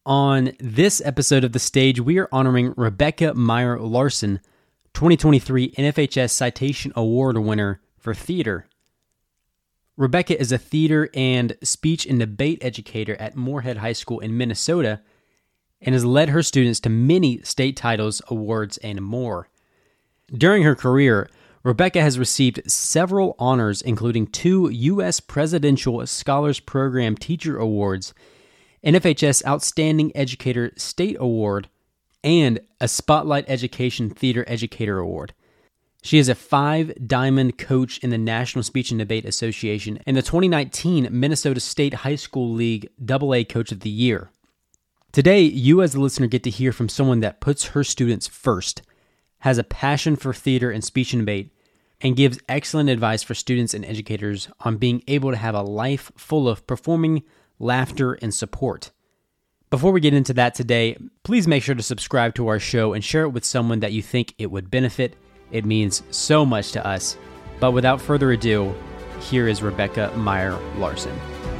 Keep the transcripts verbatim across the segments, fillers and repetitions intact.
On this episode of The Stage, we are honoring Rebecca Meyer Larson, twenty twenty-three N F H S Citation Award winner for theater. Rebecca is a theater and speech and debate educator at Moorhead High School in Minnesota and has led her students to many state titles, awards, and more. During her career, Rebecca has received several honors, including two U S Presidential Scholars Program Teacher Awards, N F H S Outstanding Educator State Award, and a Spotlight Education Theater Educator Award. She is a five-diamond coach in the National Speech and Debate Association and the twenty nineteen Minnesota State High School League double A Coach of the Year. Today, you as a listener get to hear from someone that puts her students first, has a passion for theater and speech and debate, and gives excellent advice for students and educators on being able to have a life full of performing, laughter, and support. Before we get into that today, please make sure to subscribe to our show and share it with someone that you think it would benefit. It means so much to us. But without further ado, here is Rebecca Meyer Larson.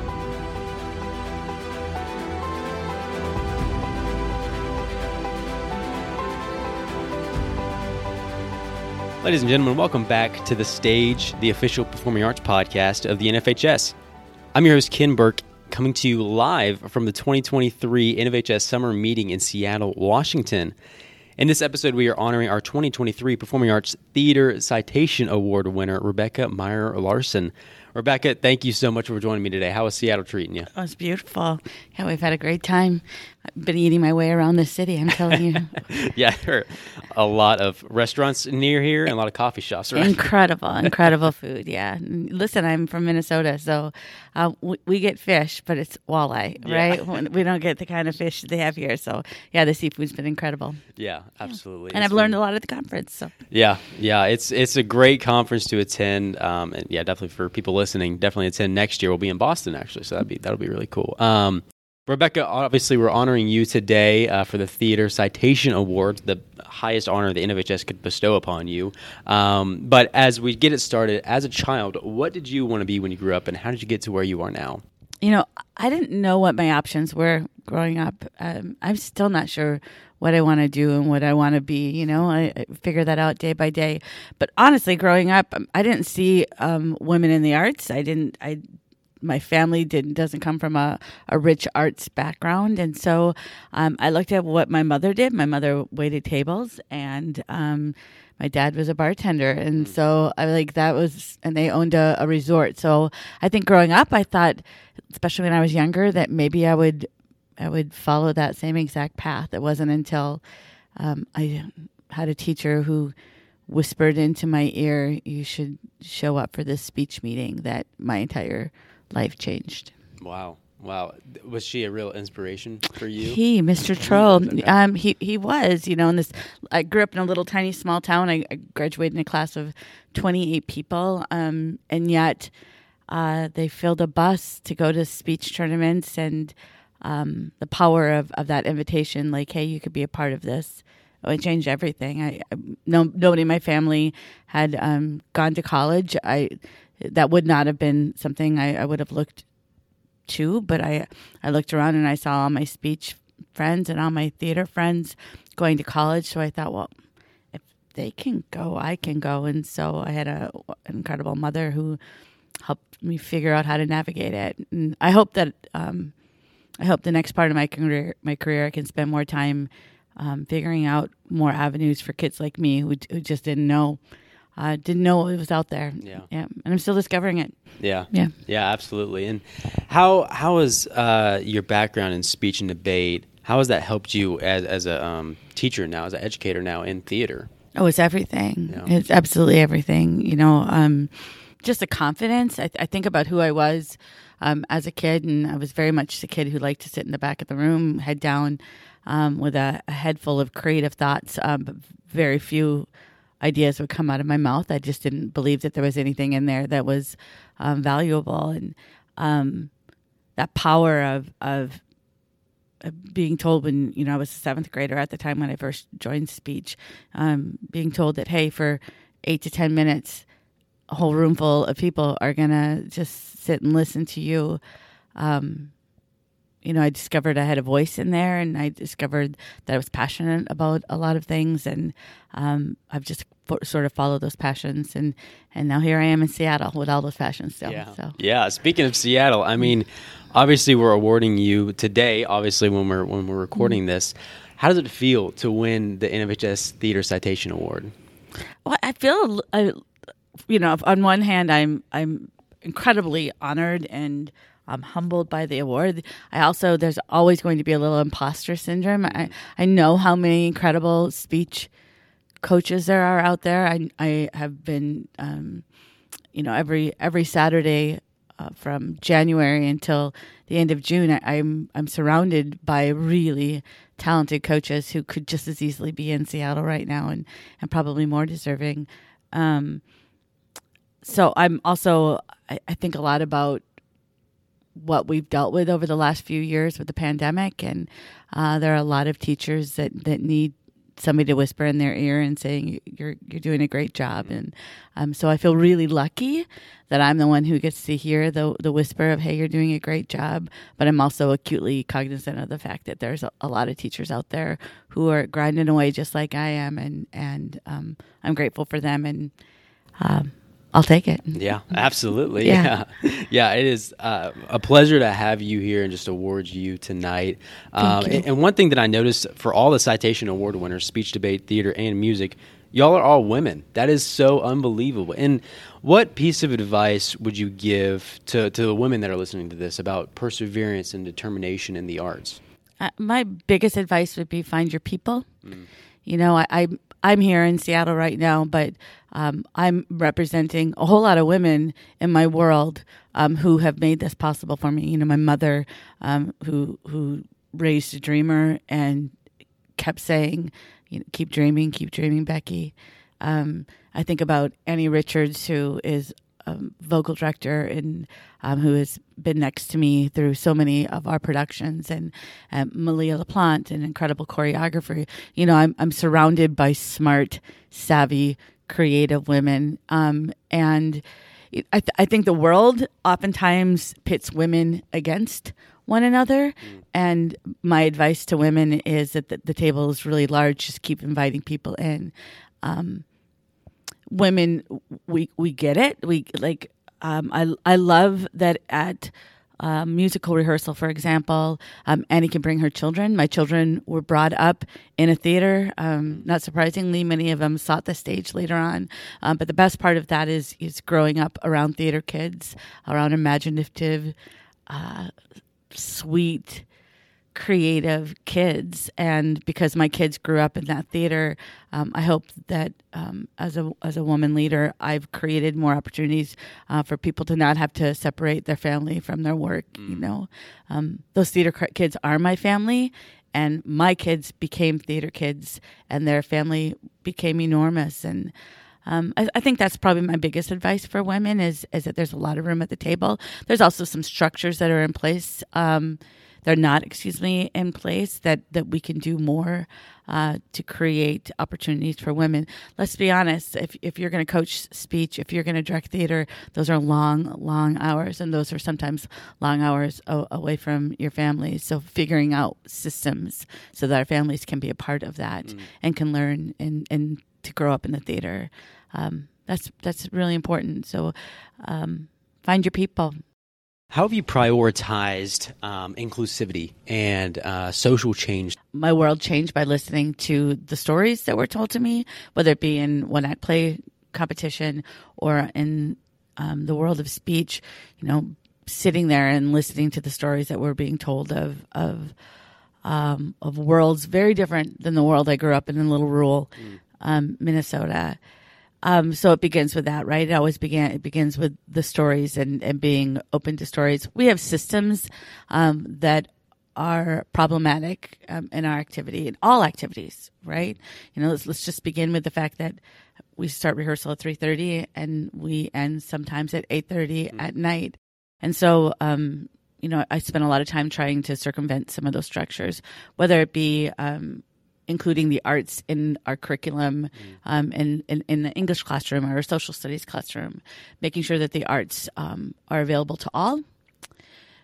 Ladies and gentlemen, welcome back to The Stage, the official performing arts podcast of the N F H S. I'm your host, Ken Burke, coming to you live from the twenty twenty-three N F H S Summer Meeting in Seattle, Washington. In this episode, we are honoring our twenty twenty-three Performing Arts Theater Citation Award winner, Rebecca Meyer Larson. Rebecca, thank you so much for joining me today. How is Seattle treating you? Oh, it's beautiful. Yeah, we've had a great time. I've been eating my way around the city, I'm telling you. Yeah, there are a lot of restaurants near here and a lot of coffee shops around. Incredible, incredible food, yeah. Listen, I'm from Minnesota, so uh, we, we get fish, but it's walleye, Yeah. right? We don't get the kind of fish they have here. So, yeah, the seafood's been incredible. Yeah, absolutely. And It's I've learned been- a lot at the conference. So, Yeah, yeah, it's it's a great conference to attend, um, and yeah, definitely for people listening, definitely attend next year. We'll be in Boston actually, so that'd be that'll be really cool. Um, Rebecca, obviously, we're honoring you today uh, for the Theater Citation Award, the highest honor the N F H S could bestow upon you. Um, but as we get it started, as a child, what did you want to be when you grew up, and how did you get to where you are now? you know, I didn't know what my options were growing up. Um, I'm still not sure what I want to do and what I want to be. You know, I, I figure that out day by day. But honestly, growing up, I didn't see um, women in the arts. I didn't. I my family didn't doesn't come from a, a rich arts background, and so um, I looked at what my mother did. My mother waited tables, and um, my dad was a bartender, and so I like that was, and they owned a, a resort. So I think growing up, I thought, especially when I was younger, that maybe I would I would follow that same exact path. It wasn't until um, I had a teacher who whispered into my ear, "You should show up for this speech meeting," that my entire life changed. Wow. Wow. Was she a real inspiration for you? He, Mister Troll, um, he, he was, you know, in this, I grew up in a little tiny small town. I, I graduated in a class of twenty-eight people. Um, and yet, uh, they filled a bus to go to speech tournaments, and, um, the power of, of that invitation, like, hey, you could be a part of this. Oh, it changed everything. I, I no, nobody in my family had, um, gone to college. I, that would not have been something I, I would have looked to, but I, I looked around and I saw all my speech friends and all my theater friends going to college. So I thought, well, if they can go, I can go. And so I had a, an incredible mother who helped me figure out how to navigate it. And I hope that, um, I hope the next part of my career, my career, I can spend more time um, figuring out more avenues for kids like me who, who just didn't know. I uh, didn't know it was out there. Yeah. Yeah. And I'm still discovering it. Yeah. Yeah. Yeah, absolutely. And how how has uh, your background in speech and debate, how has that helped you as as a um, teacher now, as an educator now in theater? Oh, it's everything. Yeah. It's absolutely everything. You know, um, just the confidence. I, th- I think about who I was um, as a kid, and I was very much the kid who liked to sit in the back of the room, head down, um, with a, a head full of creative thoughts, um, but very few ideas would come out of my mouth. I just didn't believe that there was anything in there that was um, valuable, and um, that power of, of of being told when you know I was a seventh grader at the time when I first joined speech, um, being told that hey, for eight to ten minutes, a whole room full of people are gonna just sit and listen to you. Um, you know, I discovered I had a voice in there, and I discovered that I was passionate about a lot of things, and um, I've just fo- sort of followed those passions, and, and now here I am in Seattle with all those passions still. Yeah. So. Yeah. Speaking of Seattle, I mean, obviously we're awarding you today, obviously when we're, when we're recording mm-hmm. this. How does it feel to win the N F H S Theater Citation Award? Well, I feel, I, you know, on one hand, I'm I'm incredibly honored and I'm humbled by the award. I also, there's always going to be a little imposter syndrome. I, I know how many incredible speech coaches there are out there. I I have been, um, you know, every every Saturday uh, from January until the end of June, I, I'm I'm surrounded by really talented coaches who could just as easily be in Seattle right now and, and probably more deserving. Um, so I'm also, I, I think a lot about what we've dealt with over the last few years with the pandemic. And uh, there are a lot of teachers that, that need somebody to whisper in their ear and saying, you're you're doing a great job. And um, so I feel really lucky that I'm the one who gets to hear the the whisper of, hey, you're doing a great job. But I'm also acutely cognizant of the fact that there's a, a lot of teachers out there who are grinding away just like I am. And, and um, I'm grateful for them. And um, I'll take it. Yeah, absolutely. Yeah. Yeah, yeah it is uh, a pleasure to have you here and just award you tonight. Um, Thank you. And, and one thing that I noticed for all the citation award winners, speech, debate, theater, and music, y'all are all women. That is so unbelievable. And what piece of advice would you give to, to the women that are listening to this about perseverance and determination in the arts? Uh, my biggest advice would be find your people. Mm. You know, I, I I'm here in Seattle right now, but um, I'm representing a whole lot of women in my world um, who have made this possible for me. You know, my mother, um, who who raised a dreamer and kept saying, you know, keep dreaming, keep dreaming, Becky. Um, I think about Annie Richards, who is a vocal director and um, who has been next to me through so many of our productions, and um, Malia LaPlante, an incredible choreographer. You know, I'm I'm surrounded by smart, savvy, creative women, um, and I, th- I think the world oftentimes pits women against one another. Mm. And my advice to women is that the, the table is really large. Just keep inviting people in. Um, women, we we get it. We like. Um, I I love that at um, musical rehearsal, for example, um, Annie can bring her children. My children were brought up in a theater. Um, not surprisingly, many of them sought the stage later on. Um, but the best part of that is is growing up around theater kids, around imaginative, uh, sweet, creative kids. And because my kids grew up in that theater, um, I hope that um, as a as a woman leader, I've created more opportunities uh, for people to not have to separate their family from their work. Mm. You know, um, those theater kids are my family, and my kids became theater kids, and their family became enormous. And Um, I, I think that's probably my biggest advice for women is, is that there's a lot of room at the table. There's also some structures that are in place. Um, they're not, excuse me, in place that, that we can do more uh, to create opportunities for women. Let's be honest. If if you're going to coach speech, if you're going to direct theater, those are long, long hours, and those are sometimes long hours o- away from your families. So figuring out systems so that our families can be a part of that mm. and can learn and, and to grow up in the theater. Um, that's that's really important. So um, find your people. How have you prioritized um, inclusivity and uh, social change? My world changed by listening to the stories that were told to me, whether it be in one act play competition or in um, the world of speech. You know, sitting there and listening to the stories that were being told of of um, of worlds very different than the world I grew up in in little rural mm. um, Minnesota. Um, so it begins with that, right? It always began. It begins with the stories and, and being open to stories. We have systems um, that are problematic um, in our activity, in all activities, right? You know, let's let's just begin with the fact that we start rehearsal at three thirty and we end sometimes at eight thirty mm-hmm. at night, and so um, you know, I spent a lot of time trying to circumvent some of those structures, whether it be um, including the arts in our curriculum, um, in, in, in the English classroom or social studies classroom, making sure that the arts um, are available to all.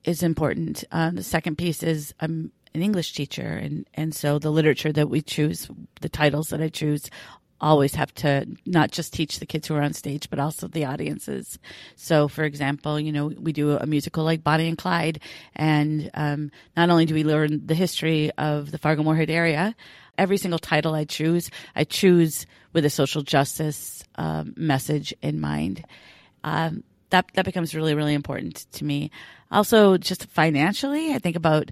is important. Um, the second piece is I'm an English teacher, and, and so the literature that we choose, the titles that I choose, always have to not just teach the kids who are on stage, but also the audiences. So, for example, you know, we do a musical like Bonnie and Clyde, and um, not only do we learn the history of the Fargo-Moorhead area, every single title I choose, I choose with a social justice um, message in mind. Um, that that becomes really, really important to me. Also, just financially, I think about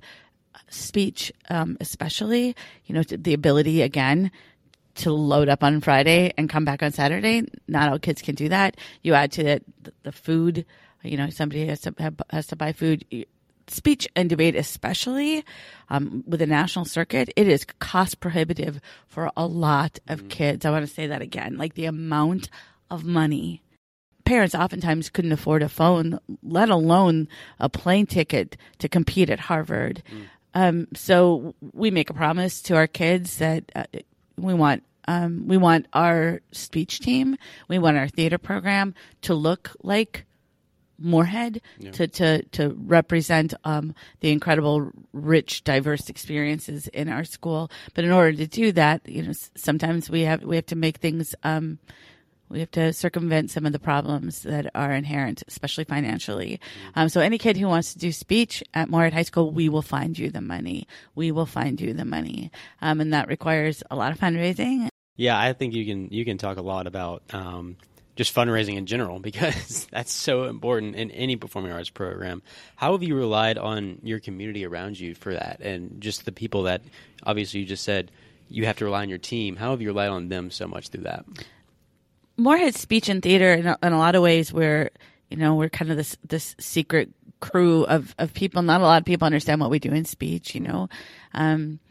speech, um, especially, you know, the ability, again, to load up on Friday and come back on Saturday. Not all kids can do that. You add to it the food, you know, somebody has to have, has to buy food. Speech and debate, especially um, with the national circuit, it is cost prohibitive for a lot of kids. I want to say that again, like the amount of money. Parents oftentimes couldn't afford a phone, let alone a plane ticket to compete at Harvard. Mm. Um, so we make a promise to our kids that uh, we want um, we want our speech team, we want our theater program to look like Moorhead, yeah. to, to, to represent um, the incredible, rich, diverse experiences in our school. But in order to do that, you know, sometimes we have we have to make things. Um, We have to circumvent some of the problems that are inherent, especially financially. Um, so any kid who wants to do speech at Moorhead High School, we will find you the money. We will find you the money. Um, and that requires a lot of fundraising. Yeah, I think you can you can talk a lot about um, just fundraising in general, because that's so important in any performing arts program. How have you relied on your community around you for that? And just the people that, obviously you just said you have to rely on your team. How have you relied on them so much through that? Moorhead Speech and Theater, in a, in a lot of ways, we're, you know, we're kind of this this secret crew of, of people. Not a lot of people understand what we do in speech, you know. Um,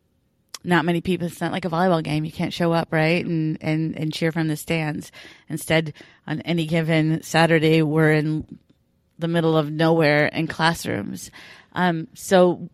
not many people, it's not like a volleyball game. You can't show up, right, and, and, and cheer from the stands. Instead, on any given Saturday, we're in the middle of nowhere in classrooms. Um, so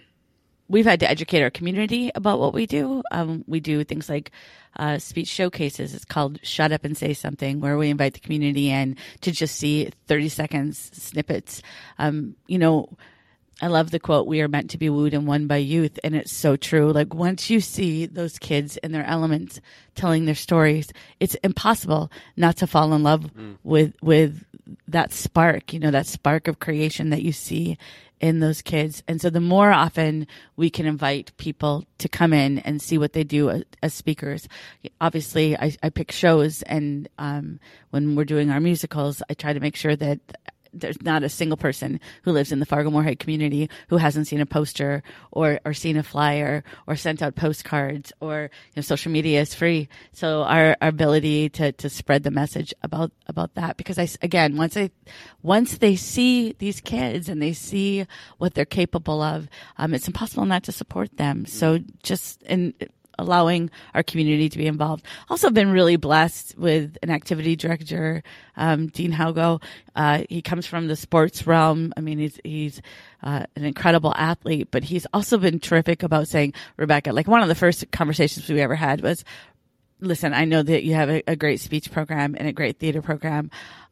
we've had to educate our community about what we do. Um, we do things like uh, speech showcases. It's called Shut Up and Say Something, where we invite the community in to just see thirty seconds snippets. Um, you know, I love the quote, "We are meant to be wooed and won by youth." And it's so true. Like, once you see those kids in their elements telling their stories, it's impossible not to fall in love mm. with, with that spark, you know, that spark of creation that you see in those kids. And so the more often we can invite people to come in and see what they do as, as speakers. Obviously, I, I pick shows, and um, when we're doing our musicals, I try to make sure that there's not a single person who lives in the Fargo-Moorhead community who hasn't seen a poster or, or seen a flyer or sent out postcards, or, you know, social media is free. So our, our ability to, to spread the message about, about that, because I, again, once I, once they see these kids and they see what they're capable of, um, it's impossible not to support them. So just in, allowing our community to be involved. Also been really blessed with an activity director, um, Dean Haugo. Uh, he comes from the sports realm. I mean, he's, he's, uh, an incredible athlete, but he's also been terrific about saying, Rebecca, like one of the first conversations we ever had was, listen, I know that you have a, a great speech program and a great theater program.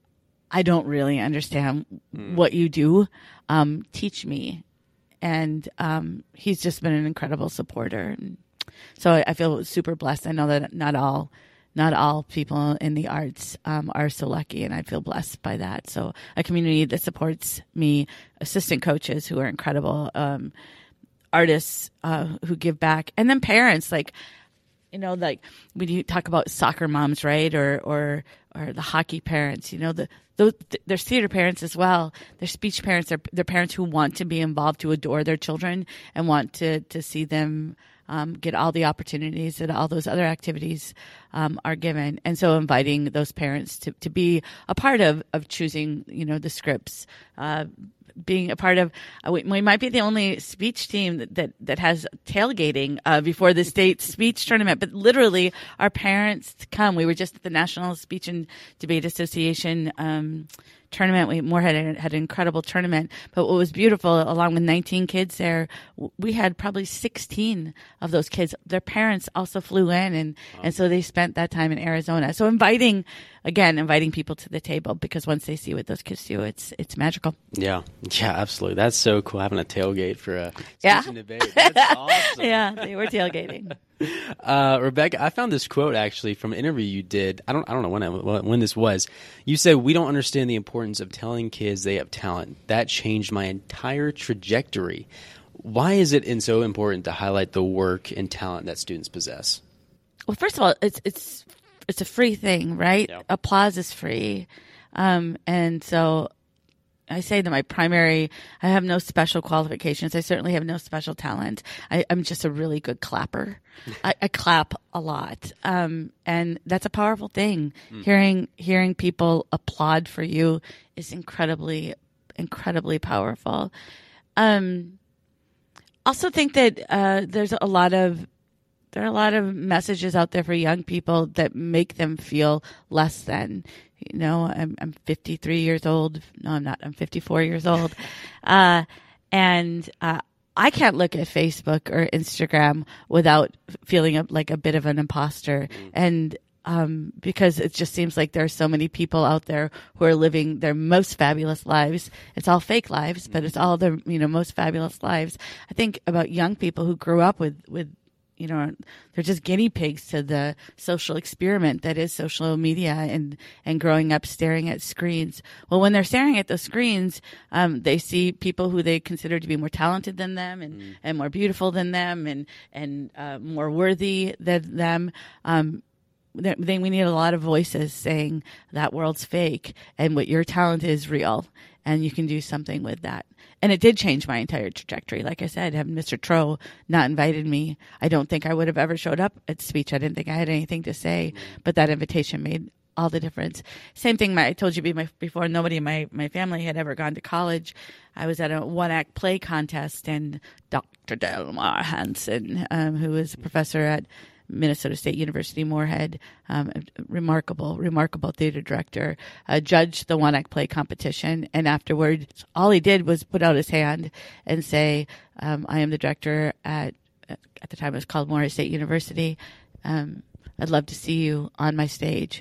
I don't really understand mm. what you do. Um, teach me. And, um, he's just been an incredible supporter. And, so I feel super blessed. I know that not all, not all people in the arts um, are so lucky, and I feel blessed by that. So a community that supports me, assistant coaches who are incredible, um, artists uh, who give back, and then parents. Like, you know, like when you talk about soccer moms, right, or or or the hockey parents, you know, the those there's theater parents as well. They're speech parents. They're, they're parents who want to be involved, to adore their children, and want to to see them Um, get all the opportunities that all those other activities um, are given. And so inviting those parents to, to be a part of, of choosing, you know, the scripts, uh, being a part of, uh, we, we might be the only speech team that, that, that has tailgating uh, before the state speech tournament, but literally our parents come. We were just at the National Speech and Debate Association um tournament. We Moorhead had, had an incredible tournament, but what was beautiful, along with nineteen kids there, we had probably sixteen of those kids. Their parents also flew in, and, wow. and so they spent spent that time in Arizona. So inviting, again, inviting people to the table, because once they see what those kids do, it's it's magical. Yeah, yeah, absolutely. That's so cool, having a tailgate for a yeah. speech and debate. That's awesome. Yeah, they were tailgating. Uh, Rebecca, I found this quote actually from an interview you did. I don't, I don't know when I, when this was. You said, "We don't understand the importance of telling kids they have talent. That changed my entire trajectory." Why is it in so important to highlight the work and talent that students possess? Well, first of all, it's it's it's a free thing, right? Yeah. Applause is free, um, and so I say that my primary, I have no special qualifications. I certainly have no special talent. I, I'm just a really good clapper. I, I clap a lot. Um, and that's a powerful thing. Mm. Hearing, hearing people applaud for you is incredibly, incredibly powerful. Um, also think that, uh, there's a lot of, there are a lot of messages out there for young people that make them feel less than. You know, I'm I'm fifty-three years old. No, I'm not. I'm fifty-four years old. Uh, and uh, I can't look at Facebook or Instagram without feeling a, like a bit of an imposter. Mm. And um, because it just seems like there are so many people out there who are living their most fabulous lives. It's all fake lives, but it's all their, you know, most fabulous lives. I think about young people who grew up with, with you know, they're just guinea pigs to the social experiment that is social media, and, and growing up staring at screens. Well, when they're staring at those screens, um, they see people who they consider to be more talented than them, and, mm. and more beautiful than them, and, and, uh, more worthy than them. Um, then we need a lot of voices saying that world's fake and what your talent is real, and you can do something with that. And it did change my entire trajectory. Like I said, having Mister Tro not invited me, I don't think I would have ever showed up at speech. I didn't think I had anything to say, but that invitation made all the difference. Same thing my, I told you before, nobody in my, my family had ever gone to college. I was at a one-act play contest, and Doctor Delmar Hansen, um, who was a professor at Minnesota State University, Moorhead, um, remarkable, remarkable theater director, uh, judged the one-act play competition. And afterwards, all he did was put out his hand and say, um, I am the director at, at the time it was called Moorhead State University. Um, I'd love to see you on my stage.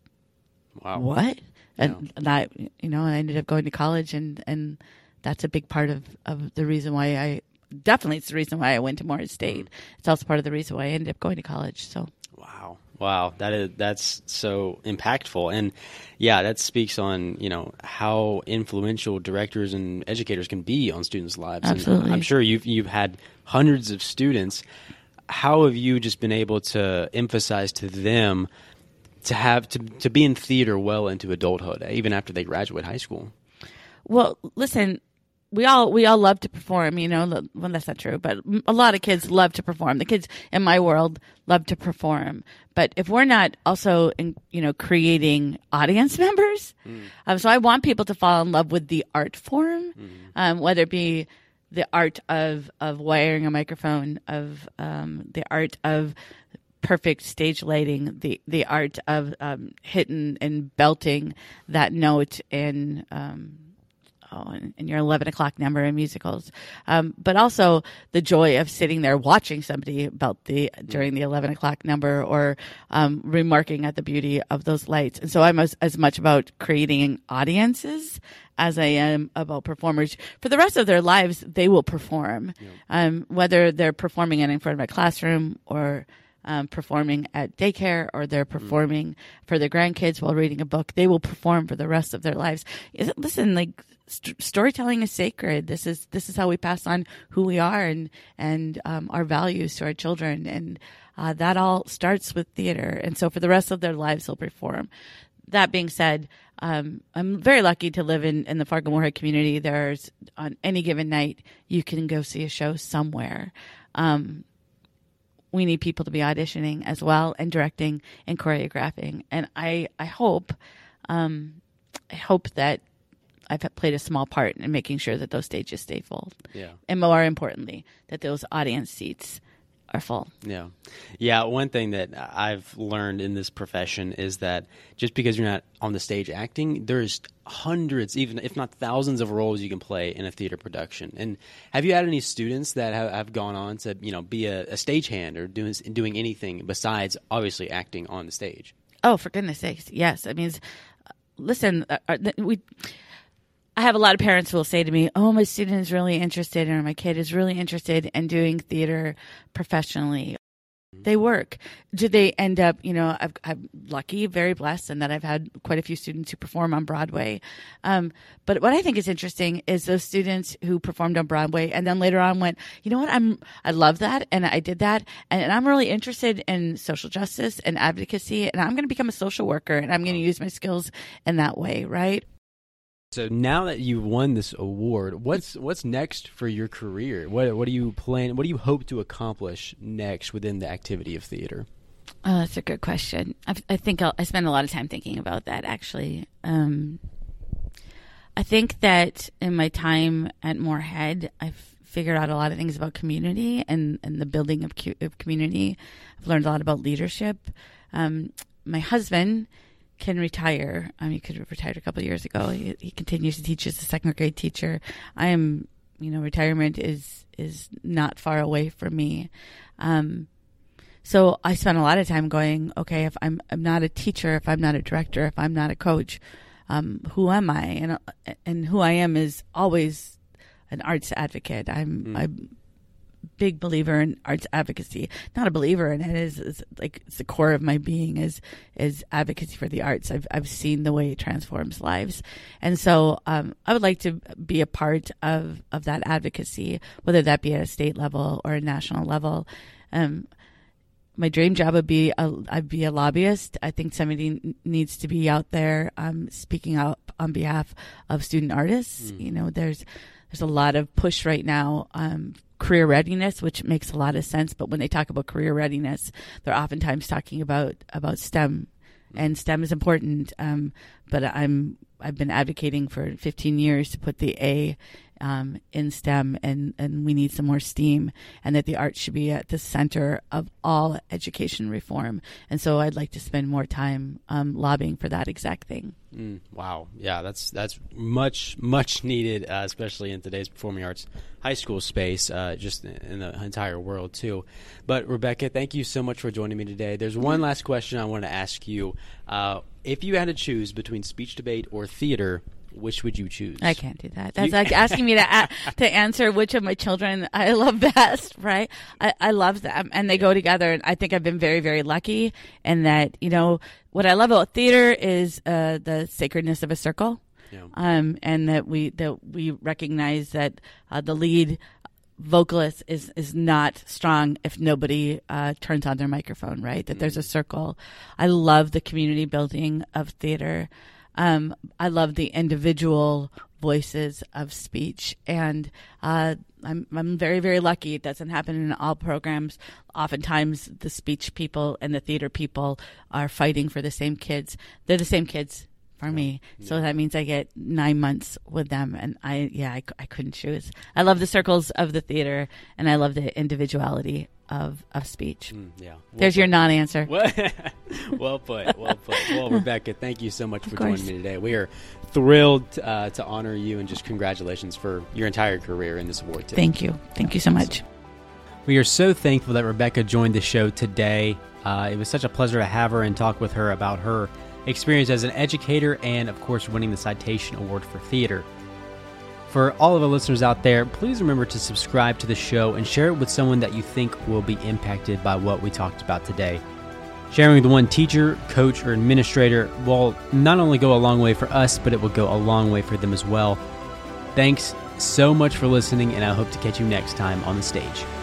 Wow. What? And, yeah. and I, you know, I ended up going to college, and, and that's a big part of, of the reason why I, Definitely, it's the reason why I went to Moorhead State. It's also part of the reason why I ended up going to college. So, wow, wow, that is that's so impactful, and yeah, that speaks on you know how influential directors and educators can be on students' lives. Absolutely, and I'm sure you've you've had hundreds of students. How have you just been able to emphasize to them to have to to be in theater well into adulthood, even after they graduate high school? Well, listen. We all we all love to perform, you know. Well, that's not true, but a lot of kids love to perform. The kids in my world love to perform. But if we're not also, in, you know, creating audience members, mm. um, so I want people to fall in love with the art form, mm. um, whether it be the art of of wiring a microphone, of um, the art of perfect stage lighting, the the art of um, hitting and belting that note in. Um, Oh, and, and your eleven o'clock number in musicals, um, but also the joy of sitting there watching somebody about the during the eleven o'clock number, or um, remarking at the beauty of those lights. And so I'm as, as much about creating audiences as I am about performers. For the rest of their lives, they will perform, yeah. um, whether they're performing in front of a classroom, or Um, performing at daycare, or they're performing mm. for their grandkids while reading a book. They will perform for the rest of their lives. Listen, like st- storytelling is sacred. This is this is how we pass on who we are, and and um, our values to our children, and uh, that all starts with theater. And so, for the rest of their lives, they'll perform. That being said, um, I'm very lucky to live in, in the Fargo-Moorhead community. There's, on any given night, you can go see a show somewhere. Um, We need people to be auditioning as well, and directing and choreographing. And I, I hope, um, I hope that I've played a small part in making sure that those stages stay full. Yeah. And more importantly, that those audience seats are full. Yeah. Yeah. One thing that I've learned in this profession is that just because you're not on the stage acting, there's hundreds, even if not thousands of roles you can play in a theater production. And have you had any students that have, have gone on to, you know, be a, a stagehand or doing, doing anything besides obviously acting on the stage? Oh, for goodness sakes. Yes. I mean, listen, uh, we, I have a lot of parents who will say to me, oh, my student is really interested, or my kid is really interested in doing theater professionally. They work. Do they end up, you know, I've, I'm lucky, very blessed, and that I've had quite a few students who perform on Broadway. Um, but what I think is interesting is those students who performed on Broadway and then later on went, you know what, I'm, I love that, and I did that, and, and I'm really interested in social justice and advocacy, and I'm going to become a social worker, and I'm going to use my skills in that way, right? So now that you've won this award, what's what's next for your career? What what do you plan? What do you hope to accomplish next within the activity of theater? Oh, that's a good question. I, I think I'll, I spend a lot of time thinking about that. Actually, um, I think that in my time at Moorhead, I've figured out a lot of things about community and, and the building of, of community. I've learned a lot about leadership. Um, my husband can retire. Um, he could have retired a couple of years ago. He, he continues to teach as a second grade teacher. I am, you know, retirement is is not far away from me. Um, so I spend a lot of time going, okay, if I'm I'm not a teacher, if I'm not a director, if I'm not a coach, um, who am I? And and who I am is always an arts advocate. I'm mm. I'm big believer in arts advocacy. Not a believer in it, is, is like it's the core of my being is is advocacy for the arts. I've I've seen the way it transforms lives, and so um, I would like to be a part of of that advocacy, whether that be at a state level or a national level. Um, my dream job would be a, I'd be a lobbyist. I think somebody needs to be out there um, speaking out on behalf of student artists. Mm. You know, there's there's a lot of push right now. Um, career readiness, which makes a lot of sense. But when they talk about career readiness, they're oftentimes talking about, about STEM, and STEM is important. Um, but I'm, I've been advocating for fifteen years to put the A um, in STEM, and, and we need some more STEAM, and that the arts should be at the center of all education reform. And so I'd like to spend more time um, lobbying for that exact thing. Mm, wow. Yeah, that's that's much, much needed, uh, especially in today's performing arts high school space, uh, just in the entire world, too. But, Rebecca, thank you so much for joining me today. There's one last question I want to ask you. Uh, if you had to choose between speech debate or theater, which would you choose? I can't do that. That's you- like asking me to a- to answer which of my children I love best, right? I, I love them, and they go together. And I think I've been very, very lucky in that, you know, what I love about theater is uh, the sacredness of a circle, yeah. um, and that we that we recognize that uh, the lead vocalist is is not strong if nobody uh, turns on their microphone, right? That mm-hmm. there's a circle. I love the community building of theater. Um, I love the individual voices of speech, and uh, I'm I'm very, very lucky. It doesn't happen in all programs. Oftentimes, the speech people and the theater people are fighting for the same kids. They're the same kids for yeah. me, yeah. so that means I get nine months with them, and I yeah I, I couldn't choose. I love the circles of the theater, and I love the individuality of of speech. Mm, yeah. Well There's put. your non-answer. well put. Well put. Well, Rebecca, thank you so much for joining me today. We are thrilled uh, to honor you, and just congratulations for your entire career in this award, too. Thank you. Thank you so much. We are so thankful that Rebecca joined the show today. Uh, it was such a pleasure to have her and talk with her about her experience as an educator and, of course, winning the Citation Award for Theater. For all of our listeners out there, please remember to subscribe to the show and share it with someone that you think will be impacted by what we talked about today. Sharing with one teacher, coach, or administrator will not only go a long way for us, but it will go a long way for them as well. Thanks so much for listening, and I hope to catch you next time on the stage.